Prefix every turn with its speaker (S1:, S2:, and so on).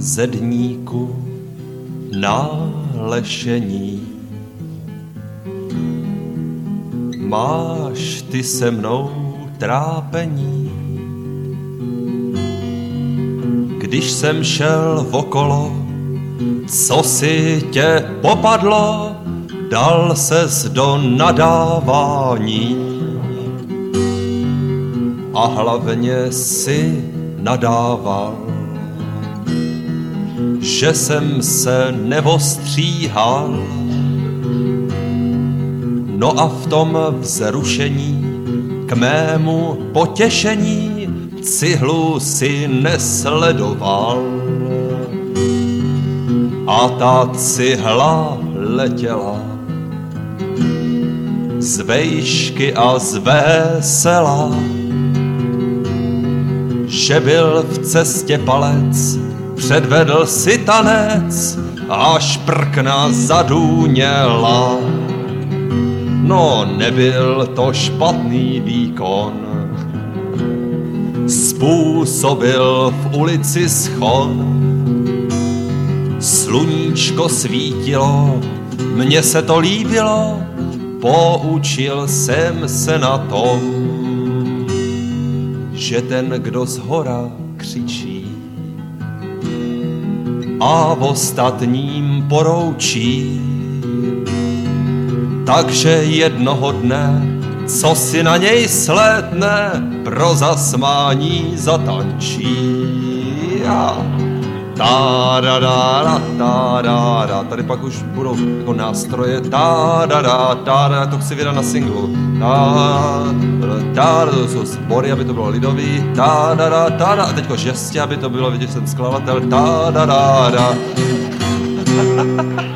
S1: zedníku na lešení. Máš ty se mnou trápení? Když jsem šel okolo, co si tě popadlo, dal ses do nadávání. A hlavně si nadával, že jsem se nevostříhal. No a v tom vzrušení k mému potěšení cihlu si nesledoval. A ta cihla letěla z vejšky a z vesela, že byl v cestě palec, předvedl si tanec a šprkna zadůněla. No, nebyl to špatný výkon, způsobil v ulici schon. Sluníčko svítilo, mně se to líbilo, poučil jsem se na tom, že ten, kdo zhora křičí a v ostatním poroučí, takže jednoho dne, co si na něj slétne, pro zasmání zatančí. Tady pak už budou jako nástroje. To chci vydat na singlu. To jsou sbory, aby to bylo lidový. A teďko žestě, aby to bylo vidět, že jsem skladatel.